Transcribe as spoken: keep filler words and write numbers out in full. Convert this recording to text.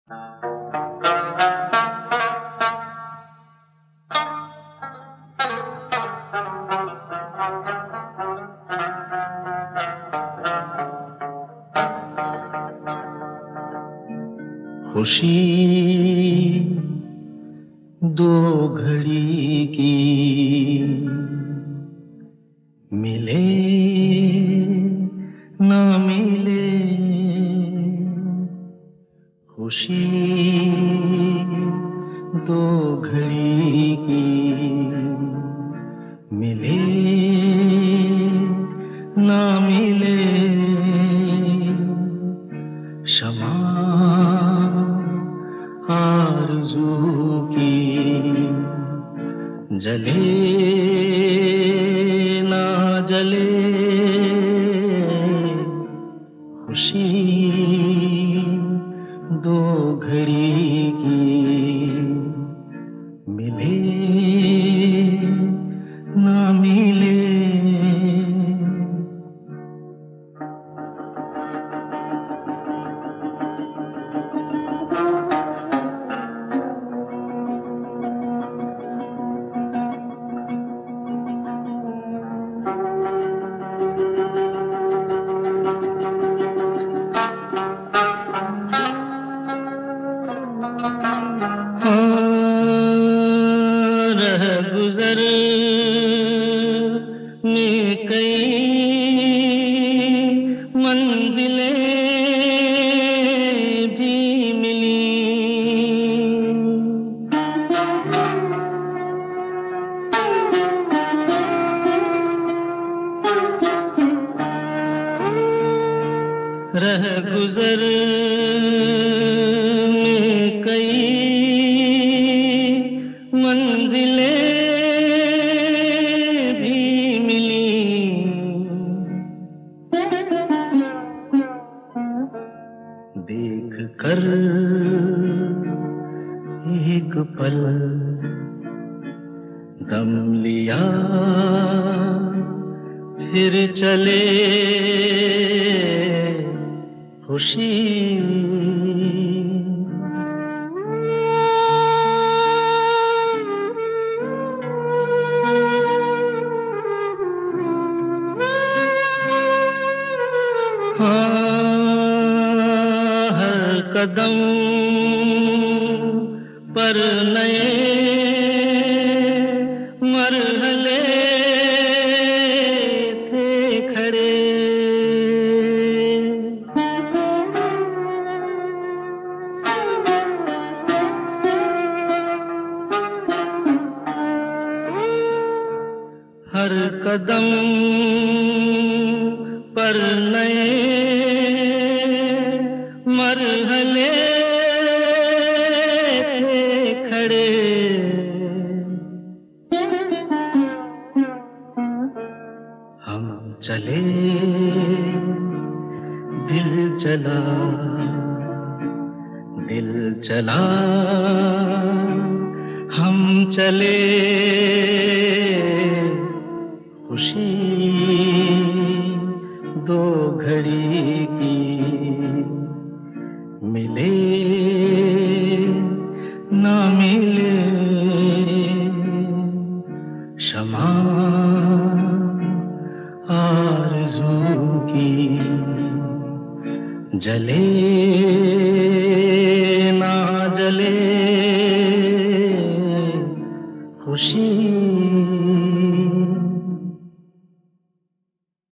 खुशी दो घड़ी की मिले ना मिले, खुशी दो घड़ी की मिले ना मिले, शमा आरज़ू की जले ना जले, खुशी दो घड़ी की मिले ना मिले। गुज़र में कई मंजिलें भी मिली, रह गुज़र में कई मंजिलें भी मिली, देख कर एक पल दम लिया, फिर चले खुशी हर कदम पर नए मरहले थे खड़े, हर कदम पर नए मरहले थे खड़े, हम चले दिल चला, दिल चला हम चले, खुशी दो घड़ी की मिले ना मिले, शमा आरज़ू की जले ना जले, खुशी